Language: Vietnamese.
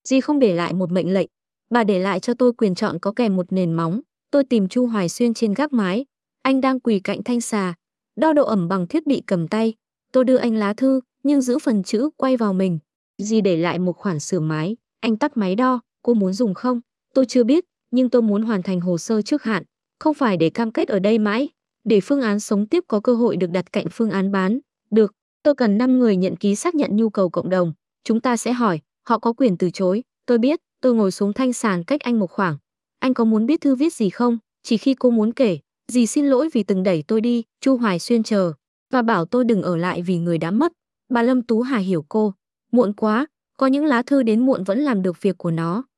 Dì không để lại một mệnh lệnh, bà để lại cho tôi quyền chọn có kèm một nền móng. Tôi tìm Chu Hoài Xuyên trên gác mái. Anh đang quỳ cạnh thanh xà, đo độ ẩm bằng thiết bị cầm tay. Tôi đưa anh lá thư, nhưng giữ phần chữ quay vào mình. Dì để lại một khoản sửa máy. Anh tắt máy đo, cô muốn dùng không? Tôi chưa biết, nhưng tôi muốn hoàn thành hồ sơ trước hạn. Không phải để cam kết ở đây mãi, để phương án sống tiếp có cơ hội được đặt cạnh phương án bán. Được, tôi cần 5 người nhận ký xác nhận nhu cầu cộng đồng. Chúng ta sẽ hỏi, họ có quyền từ chối. Tôi biết, tôi ngồi xuống thanh sàn cách anh một khoảng. Anh có muốn biết thư viết gì không? Chỉ khi cô muốn kể, dì xin lỗi vì từng đẩy tôi đi, Chu Hoài Xuyên chờ và bảo tôi đừng ở lại vì người đã mất. Bà Lâm Tú Hà hiểu cô. Muộn quá, có những lá thư đến muộn vẫn làm được việc của nó.